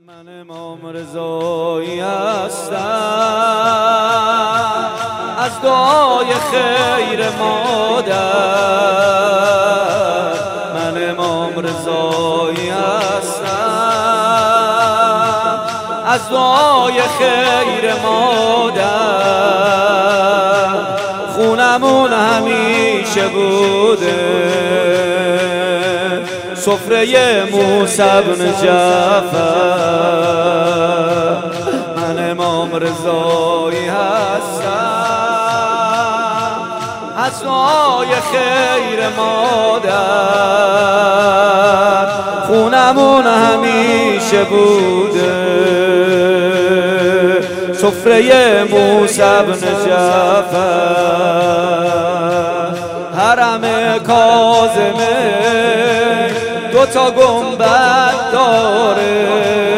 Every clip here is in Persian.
من امام رضایی هستم از دعای خیر مادر. من امام رضایی هستم از دعای خیر مادر. خونمون همیشه بوده سفره موسی بن جعفر. من امام رضایی هستم از دعای خیر مادر. خونمون همیشه بوده سفره موسی بن جعفر. حرم کاظمه دوتا گنبد داره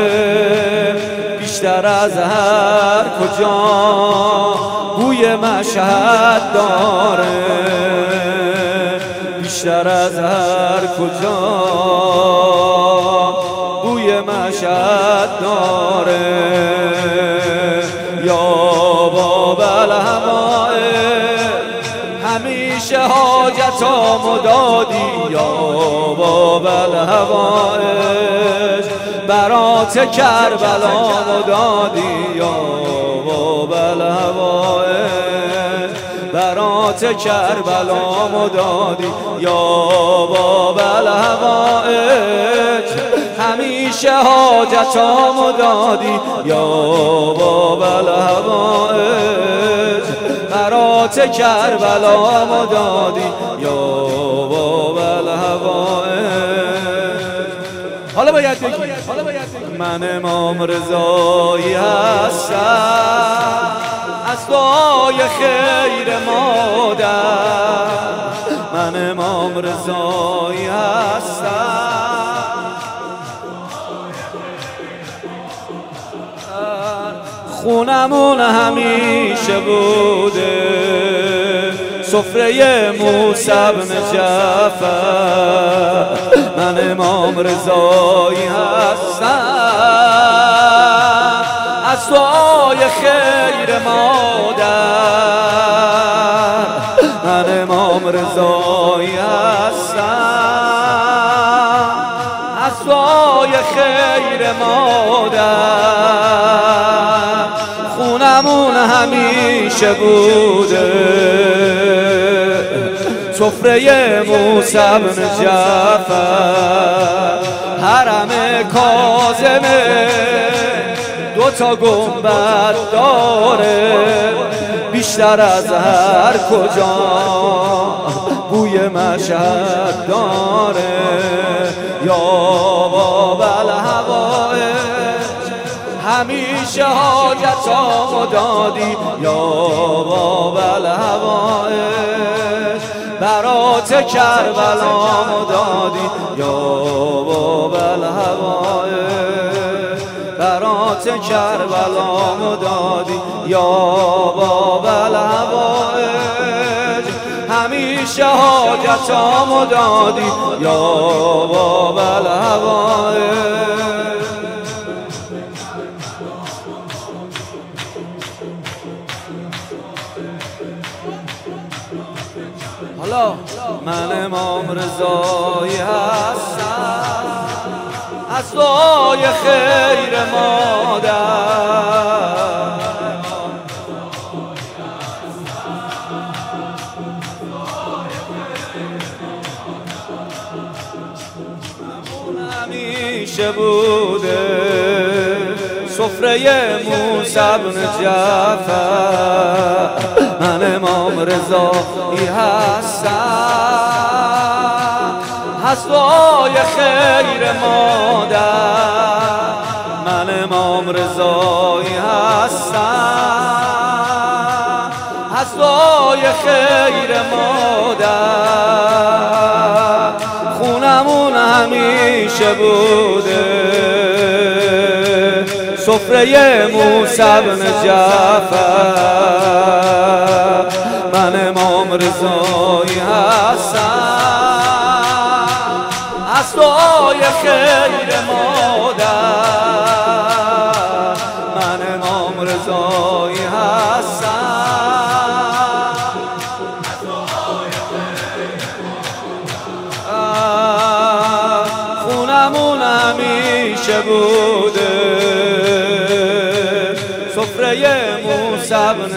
بیشتر از هر کجا بوی مشهد داره. بیشتر از هر کجا بوی مشهد داره. یا باب الحمائل همیشه حاجتامو دادی. یا باب الحوائج برات کربلامو دادی. یا باب الحوائج برات کربلامو دادی. یا باب الحوائج همیشه حاجتامو دادی. یا باب الحوائج برات کربلامو دادی. یا باب الحوائج. حالا باید بگی من امام رضایی هستم از دعای خیر مادر. من امام رضایی هستم خونمون همیشه بوده سفره موسی بن جعفر. من امام رضایی هستم از دعای خیر مادر. من امام رضایی هستم از دعای خیر مادر. خونمون همیشه بوده سفره موسی بن جعفر. حرم کاظمه دوتا گنبد داره بیشتر از هر کجا بوی مشهد داره. یا باب الحوائج همیشه حاجتامو دادی. یا باب الحوائج برات کربلامو دادی. یا باب الحوائج برات کربلامو دادی. یا باب الحوائج همیشه حاجتامو دادی. یا باب الحوائج. حالا من امام رضایی هستم از دعای خیر مادر. همیشه بوده سفره موسی بن جعفر. من امام رضایی هستم از دعای خیر مادر. من امام رضایی هستم از دعای خیر مادر. خونمون همیشه بوده سفره موسی بن جعفر. من امام رضایی هستم از دعای خیر مادر. رضایی هستم، خونمون همیشه بوده سفره موسی بن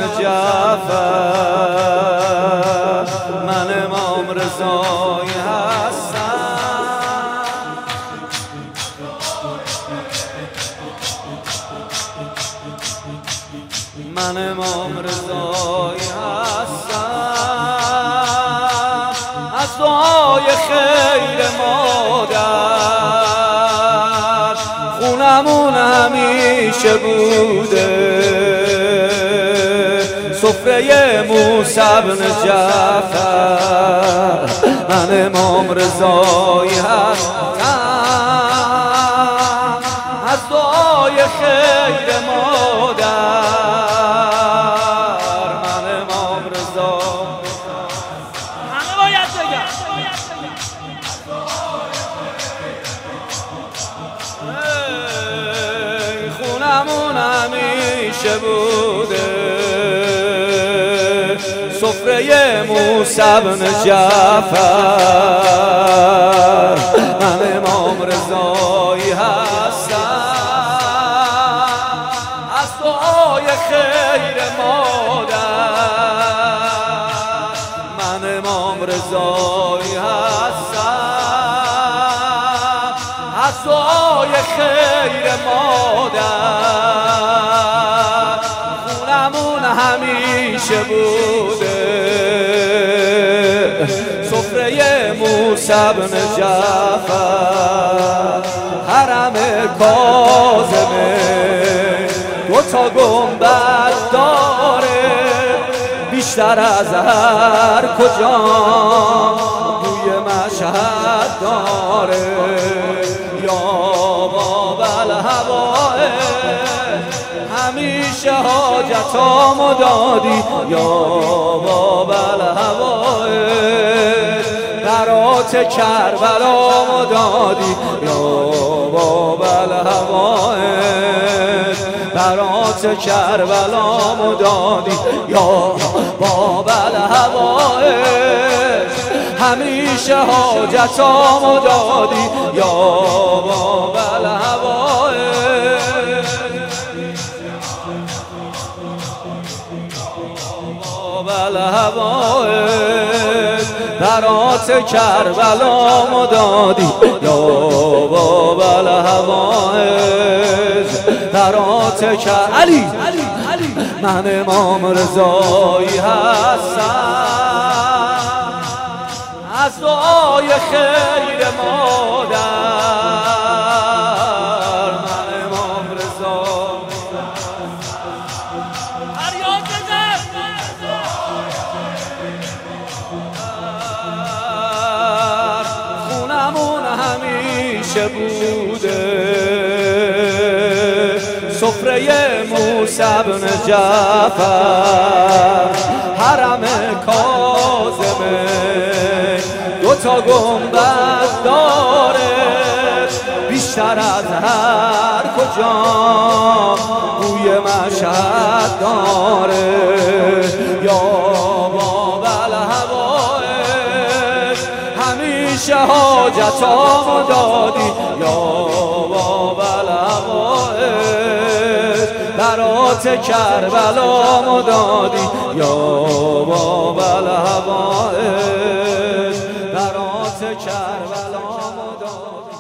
جعفر، من امام رضایی هستم، من امام رضایی هستم، از دعای خیر مادر خونمون همیشه بوده سفره موسی بن جعفر، من امام رضایی هستم، از دعای خیر مادر من امام رضا. همه باید بگم خونمون همیشه بوده سفره موسی بن جعفر، من امام رضایی هستم، از دعای خیر مادر من امام رضایی هستم، از دعای خیر مادر خونمون همیشه بوده سفره موسی بن جعفر، حرم کاظمه دوتا گنبد داره بیشتر از هر کجا بوی مشهد داره، یا باب الهواه همیشه حاجتامو دادی، یا باب الهواه برات کربلامو دادی، یا باب الهواه برات کربلامو دادی، یا باب الهواه همیشه حاجتامو دادی، یا باب الهواه باب الهواه برات کربلامو دادی، یا باب الهواه برات علی من امام رضایی هستم، از دعای خیر مادر من امام رضایی فریاد بزن خونمون همیشه بوده سفره موسی بن جعفر، حرم کاظمه دوتا گنبد داره بیشتر از هر کجا بوی مشهد داره، یا باب الهواه همیشه حاجتامو دادی، یا باب الهواه برات کربلامو دادی، یا باب الهواه برات کربلامو دادی.